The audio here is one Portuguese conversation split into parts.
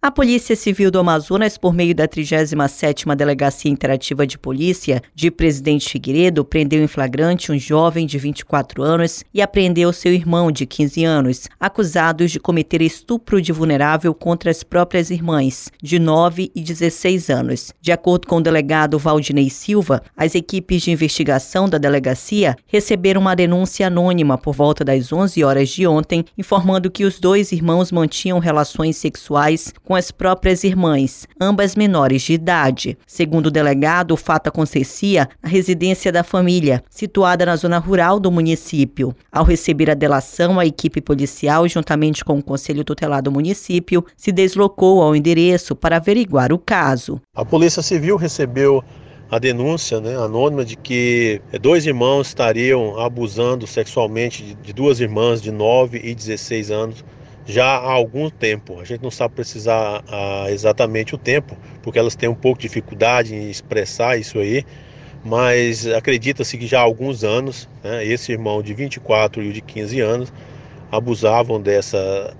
A Polícia Civil do Amazonas, por meio da 37ª Delegacia Interativa de Polícia de Presidente Figueiredo, prendeu em flagrante um jovem de 24 anos e apreendeu seu irmão de 15 anos, acusados de cometer estupro de vulnerável contra as próprias irmãs, de 9 e 16 anos. De acordo com o delegado Valdinei Silva, as equipes de investigação da delegacia receberam uma denúncia anônima por volta das 11 horas de ontem, informando que os dois irmãos mantinham relações sexuais com as próprias irmãs, ambas menores de idade. Segundo o delegado, o fato acontecia na residência da família, situada na zona rural do município. Ao receber a delação, a equipe policial, juntamente com o Conselho Tutelar do município, se deslocou ao endereço para averiguar o caso. A Polícia Civil recebeu a denúncia anônima de que dois irmãos estariam abusando sexualmente de duas irmãs de 9 e 16 anos já há algum tempo. A gente não sabe precisar exatamente o tempo, porque elas têm um pouco de dificuldade em expressar isso aí, mas acredita-se que já há alguns anos, esse irmão de 24 e o de 15 anos abusavam dessas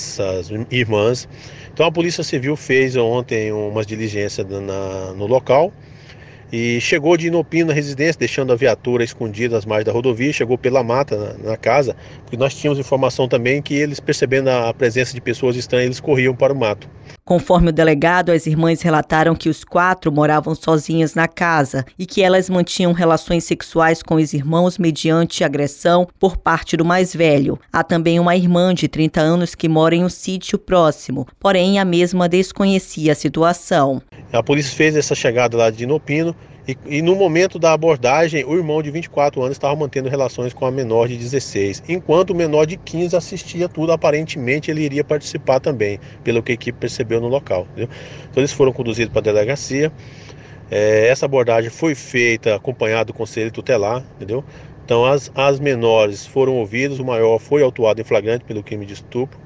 irmãs. Então a Polícia Civil fez ontem umas diligências no local e chegou de inopino na residência, deixando a viatura escondida às margens da rodovia, chegou pela mata na casa, porque nós tínhamos informação também que eles, percebendo a presença de pessoas estranhas, eles corriam para o mato. Conforme o delegado, as irmãs relataram que os 4 moravam sozinhas na casa e que elas mantinham relações sexuais com os irmãos mediante agressão por parte do mais velho. Há também uma irmã de 30 anos que mora em um sítio próximo, porém a mesma desconhecia a situação. A polícia fez essa chegada lá de inopino e no momento da abordagem, o irmão de 24 anos estava mantendo relações com a menor de 16, enquanto o menor de 15 assistia tudo. Aparentemente ele iria participar também, pelo que a equipe percebeu no local. Entendeu? Então eles foram conduzidos para a delegacia. Essa abordagem foi feita acompanhada do Conselho Tutelar, entendeu? Então as menores foram ouvidas, o maior foi autuado em flagrante pelo crime de estupro.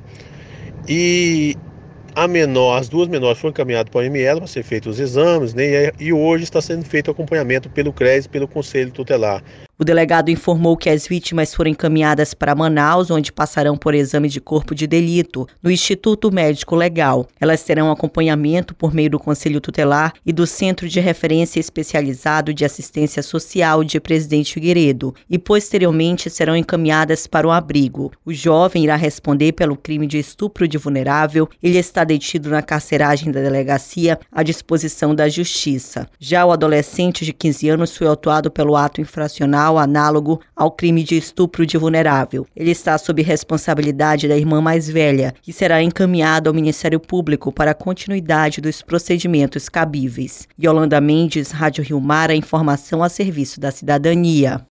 E as duas menores foram encaminhadas para o ML para ser feitos os exames, e hoje está sendo feito acompanhamento pelo CRES e pelo Conselho Tutelar. O delegado informou que as vítimas foram encaminhadas para Manaus, onde passarão por exame de corpo de delito, no Instituto Médico Legal. Elas terão acompanhamento por meio do Conselho Tutelar e do Centro de Referência Especializado de Assistência Social de Presidente Figueiredo e, posteriormente, serão encaminhadas para o abrigo. O jovem irá responder pelo crime de estupro de vulnerável. Ele está detido na carceragem da delegacia à disposição da Justiça. Já o adolescente de 15 anos foi autuado pelo ato infracional análogo ao crime de estupro de vulnerável. Ele está sob responsabilidade da irmã mais velha e será encaminhado ao Ministério Público para a continuidade dos procedimentos cabíveis. Yolanda Mendes, Rádio Rio Mar, a informação a serviço da cidadania.